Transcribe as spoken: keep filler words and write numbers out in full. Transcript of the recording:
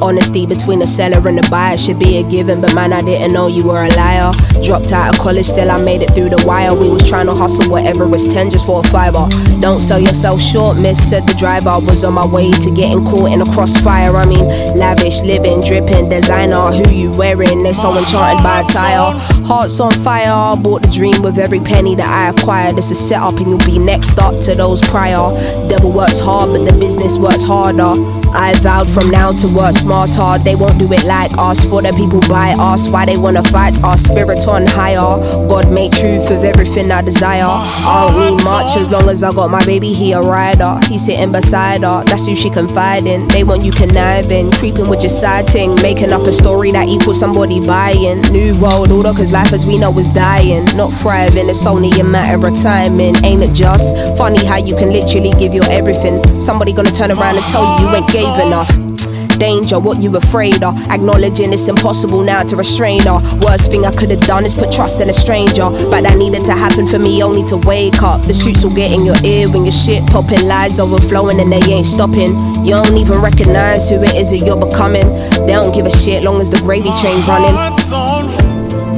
Honesty between the seller and the buyer should be a given, but man, I didn't know you were a liar. Dropped out of college, still I made it through the wire. We was trying to hustle whatever was ten just for a fiver. Don't sell yourself short, miss, said the driver. Was on my way to getting caught in a crossfire. I mean, lavish, living, dripping, designer. Who you wearing? They so enchanted by attire. Hearts on fire, bought the dream with every penny that I acquired. This is set up and you'll be next up to those prior. Devil works hard, but the business works harder. I vowed from now to work smarter. They won't do it like us, for the people by us. Why they wanna fight us, spirit on higher. God made truth of everything I desire. I don't need much as long as I got my baby, he a rider. He's sitting beside her, that's who she confide in. They want you conniving, creeping with your side ting, making up a story that equals somebody buying. New world order, cause life as we know is dying, not thriving. It's only a matter of timing, ain't it just funny how you can literally give your everything? Somebody gonna turn around and tell you you ain't gave enough. Danger, what you afraid of? Acknowledging it's impossible now to restrain her. Worst thing I could have done is put trust in a stranger, but that needed to happen for me only to wake up. The shoots will get in your ear when your shit popping, lies overflowing and they ain't stopping. You don't even recognize who it is that you're becoming. They don't give a shit long as the gravy train running.